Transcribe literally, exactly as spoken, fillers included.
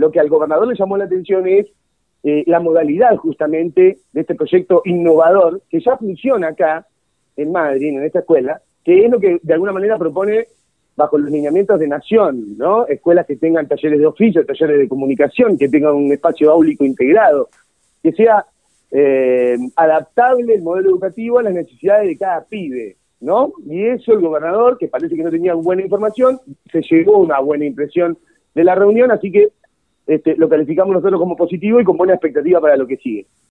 lo que al gobernador le llamó la atención es eh, la modalidad justamente de este proyecto innovador que ya funciona acá en Madrid, en esta escuela, que es lo que de alguna manera propone bajo los lineamientos de Nación, ¿no? Escuelas que tengan talleres de oficio, talleres de comunicación, que tengan un espacio áulico integrado, que sea eh, adaptable el modelo educativo a las necesidades de cada pibe, ¿no? Y eso el gobernador, que parece que no tenía buena información, se llevó una buena impresión de la reunión, así que este, lo calificamos nosotros como positivo y con buena expectativa para lo que sigue.